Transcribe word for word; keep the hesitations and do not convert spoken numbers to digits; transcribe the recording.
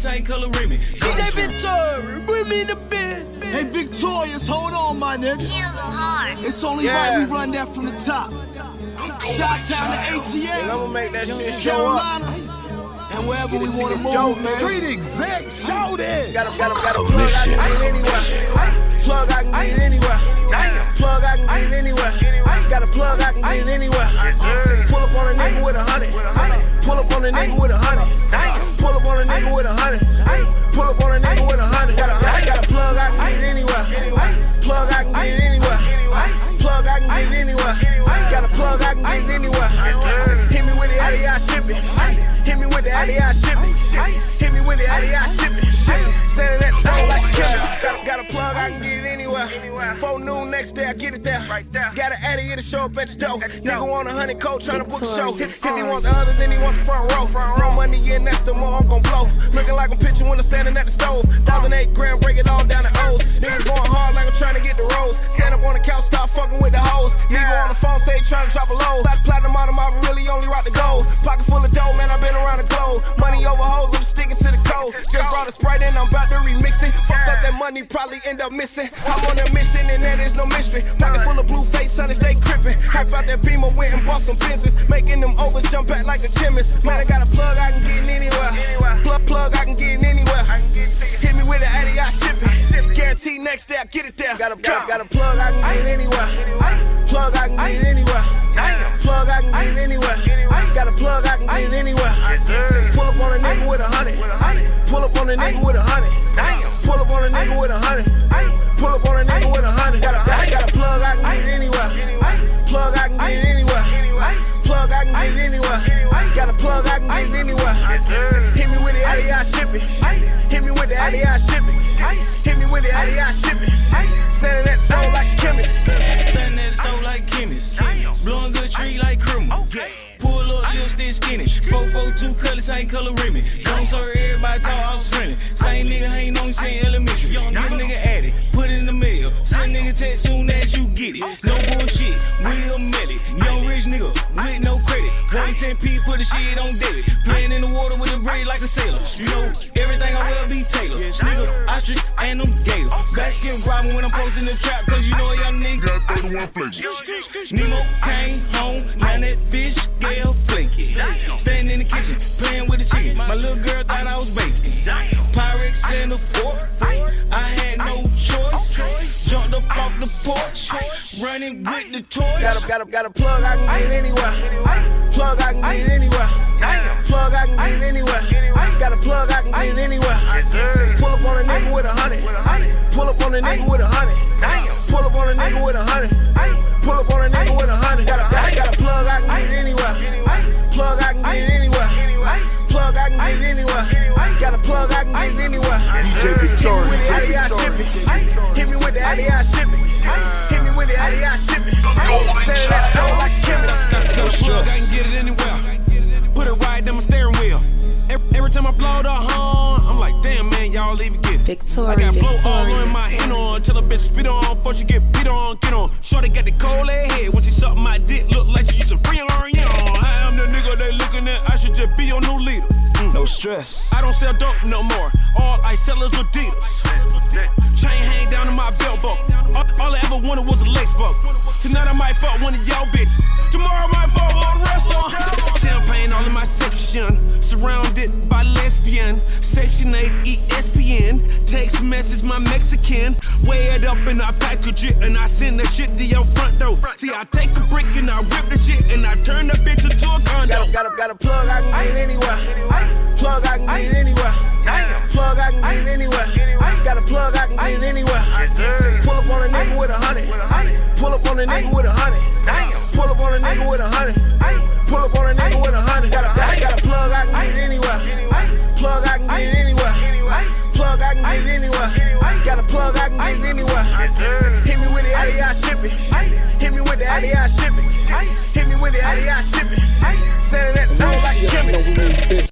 same color Remy. D J Victorious, bring me the bed. Hey, Victorious, hold on, my nigga. It's only yeah. right we run that from the top. Shot-town to A T L, I'ma make that shit Carolina, and wherever we wanna move, man. Street exec, shout it. Got a, got a, got a plug I can get anywhere. Plug I can get anywhere. Plug I can get anywhere. Got a plug I can get anywhere. Pull up on a nigga with a hundred. Pull up on a nigga with a hundred. Pull up on a nigga with a hundred. Pull up on a nigga with a hundred. Got a, got a plug I can get anywhere. Plug I can get anywhere. Plug I can get anywhere. Got a plug I can get anywhere. Hit me with the Addy, I ship it. Hit me with the Addy, I ship it. Hit me with the Addy, I ship it. Standing that soul like a chemist. Got, got a plug I can get anywhere. Four noon next day I get it there. Got an Addy, it'll show up at your door. Nigga want a hundred coat tryna book a show. If he want the other, then he want the front row. More money in, that's the more I'm gon' blow. Looking like I'm pitching when I'm standing at the stove. Thousand eight grand, break it all down the O's. Niggas going hard like I'm trying to get the rolls. Stand up on the couch, start fucking with the hoes. Nigga on the phone, say trying to drop a low. Platinum on them, I really only rock the gold. Pocket full of dough, man, I been around the globe. Money over hoes, I'm sticking to the code. Just brought a Sprite in, I'm about to remix it. Fuck up that money, probably end up missing. I'm on a mission and there is no mystery. Pocket full of blue face, honey, stay crippin'. Hype out that beamer, went and bought some business. Making them overs jump back like a chemist. Man, I got a plug I can get anywhere. Plug, plug I can get anywhere. Hit me with the Addy, I ship it. Guarantee next day I get it there. Got a, got, got a plug I can get anywhere. Plug I can get anywhere. Plug I can get anywhere. Got a plug I can get anywhere. Pull up on a nigga with a hundred. Pull up on a nigga with a hundred. Pull up on a nigga with a hundred. Pull up on a nigga with a hundred. Got a, got a plug I can get anywhere. Plug I can get anywhere. Plug I can get anywhere. Got a plug I can get anywhere. Hit me with the Addy, I ship it. Hit me with the Addy, I ship it. Hit me with the Addy, I ship it. Standing at the store like a chemist. Standing at the store like chemist. Blowing good tree like criminal. Pull up, little still skinny. four four two color, same color Remy. Don't serve everybody talk, I was friendly. Same nigga ain't on same elementary. Give a nigga addy, put it in the mail. Send nigga text soon as you get it. No bullshit, Will Melly. Young rich nigga with no credit. one to ten P, put the shit on debit. Playing in the water with a braid like a sailor. You know, everything I will be Taylor. Nigga, ostrich and them gator. Basket robbing when I'm posting the trap, cause you know a young nigga got thirty-one flavors. Nemo came home, now that fish scale flaky. Standing in the kitchen, playing with the chicken. My little girl thought I was baking. Pyrex in the fork, I had no choice. Jumped up off the porch, running with the toys. Got a, got a, got a plug I can get anywhere. Plug I can get anywhere. Plug I can get anywhere. Got a plug I can get anywhere. Pull up on a nigga with a hundred. Pull up on a nigga with a hundred. Pull up on a nigga with a hundred. Pull up on a nigga with a hundred. Got a, got a plug I can get anywhere. Plug I can get anywhere. Plug I can get anywhere. Got a plug I can get anywhere. D J Victorious. Hit me with the Addy, I ship it. Hit me with the Addy, I ship it. Say that sound like a chemist. No plug, I can get it anywhere. Put it right in my steering wheel. Every, every time I blow the horn, I'm like, damn man, y'all leave it get it. Victorious. I got blow all on my hand on, tell a bitch spit on, before she get beat on, get on. Shorty got the cold head, when she suck my dick, look like she used to free and learn, yeah. I am the nigga they looking at, I should just be your new leader. Mm. No stress. I don't sell dope no more, all I sell is Adidas. Chain hang down to my belt buckle, all, all I ever wanted was a lace buckle. Tonight I might fuck one of y'all bitches, tomorrow I might fuck all the rest on. Champagne all in my section, surrounded by lesbian. Section eight E S P N, text message my Mexican. Weigh it up and I package it and I send that shit to your front door. See, I take a brick and I rip the shit and I turn the bitch into a condo. Got a, got a, got a plug I can get anywhere. Plug I can get anywhere. Plug I can get anywhere. Got a plug I can get anywhere. Pull up on a nigga with a hundred. Pull up on a nigga with a hundred. Pull up on a nigga with a hundred. Pull up on a nigga with a hundred. Got a, got a plug I can get anywhere. Plug I can get anywhere. Plug I can get anywhere. Got a plug I can get anywhere. Hit me with the Addy, I ship it. Hit me with the Addy, I ship it. Hit me with the Addy, I ship it. Standing at the store like a chemist.